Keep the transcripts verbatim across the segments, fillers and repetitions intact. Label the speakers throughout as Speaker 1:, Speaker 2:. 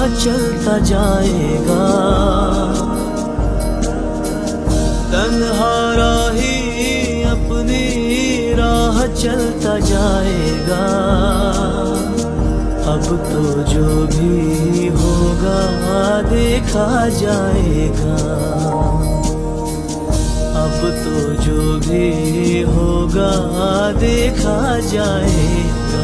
Speaker 1: चलता जाएगा। तन्हा राही अपनी राह चलता जाएगा। अब तो जो भी होगा देखा जाएगा। अब तो जो भी होगा देखा जाएगा।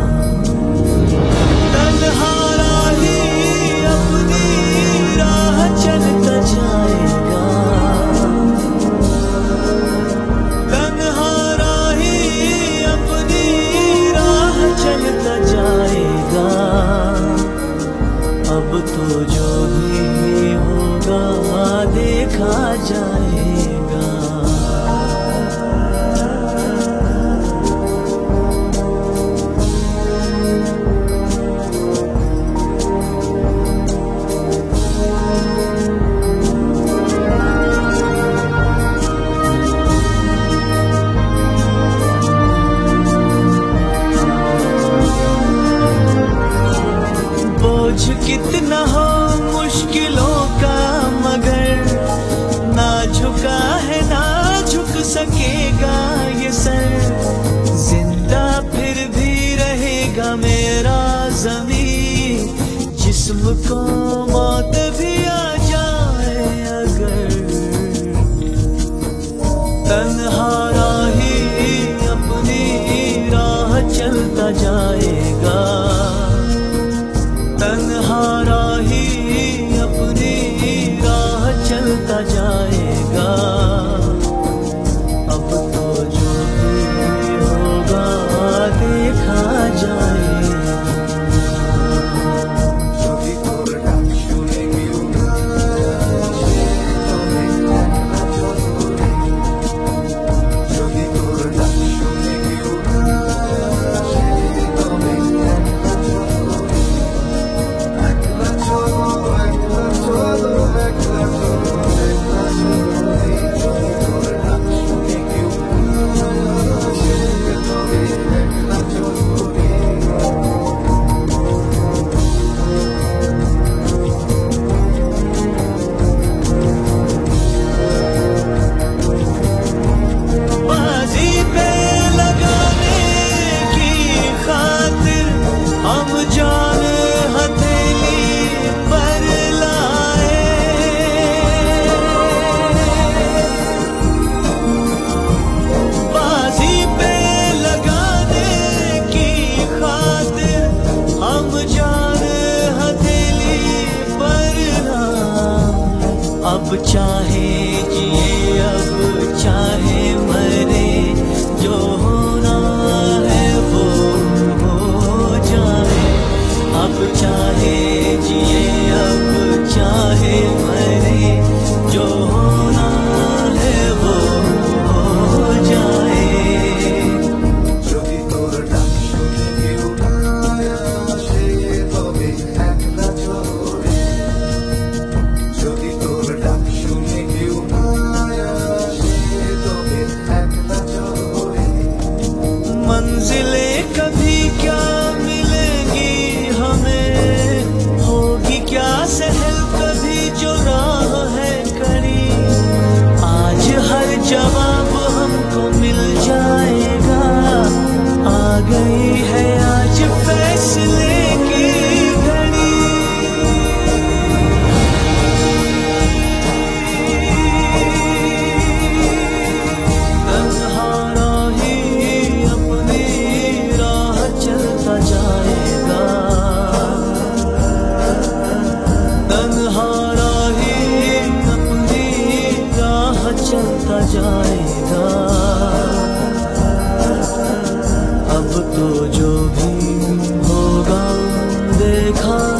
Speaker 1: तन्हा राही अपनी राह चलता जाएगा। तन्हा राही अपनी राह चलता जाएगा। अब तो जो भी होगा देखा जाएगा। बोझ कितना हो मुश्किलों का मगर ना झुका है ना झुक सकेगा ये सर। जिंदा फिर भी रहेगा मेरा ज़मीन। जिस्म को मौत भी आ जाए अगर। तन्हा राही अपनी राह चलता जाएगा। तन्हा राही अपनी राह चलता जाएगा। अब तो जो भी होगा देखा जाएगा। अब चाहे जिए अब चाहे मरे जो होना है वो हो जाए। अब चाहे जिए अब चाहे मरे जो होना है वो हो जाए।
Speaker 2: যদি তোর ডাক শুনে কেউ না আসে তবে একলা চলে। যদি তোর ডাক শুনে কেউ না আসে তবে একলা চলে।
Speaker 1: मंजिलें कभी क्या मिलेंगी हमें। होगी क्या सहल कभी जो राह है कड़ी। आज हर जवाब हमको मिल जाएगा। आ गई है आज फैसले की घड़ी। तन्हा राही अपनी राह चलता जाएगा। तन्हा राही अपनी राह चलता जाएगा। अब तो जो भी होगा देखा